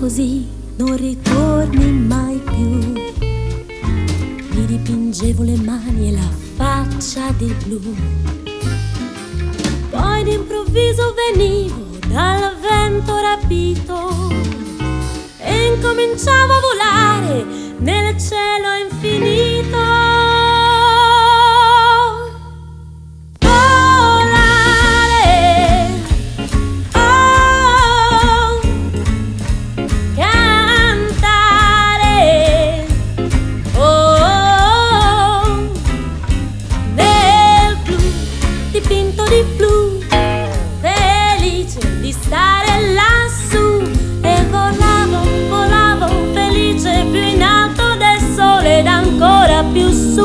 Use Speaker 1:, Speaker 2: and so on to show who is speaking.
Speaker 1: così non ritorni mai più. Mi dipingevo le mani e la faccia di blu. Poi d'improvviso venivo dal vento rapito e incominciavo a volare nel cielo infinito.